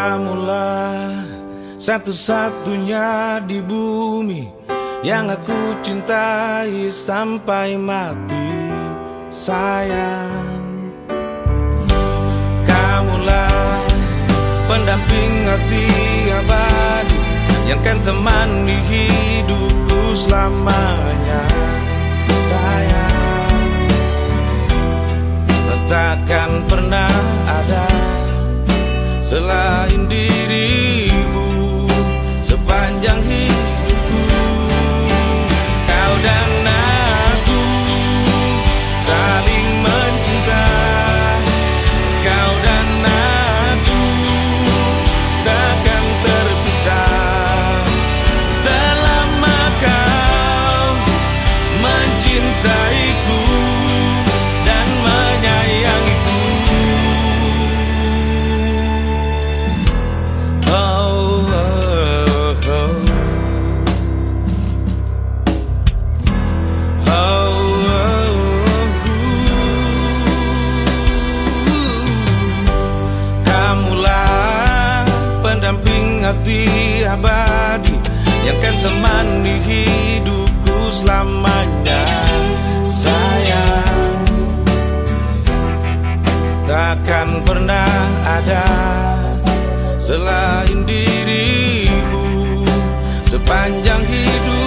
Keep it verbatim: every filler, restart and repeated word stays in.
Kamulah satu-satunya di bumi yang aku cintai sampai mati, sayang. Kamulah pendamping hati abadi yang kan temani hidupku selamanya, sayang. Takkan pernah ada selain dirimu sepanjang hidupku. Kau dan aku saling mencinta, kau dan aku takkan terpisah selama kau mencintaiku dan menyayangiku. Oh, oh, oh. Pendamping hati abadi yang kan temani hidupku selamanya, sayang. Takkan pernah ada selain dirimu sepanjang hidup.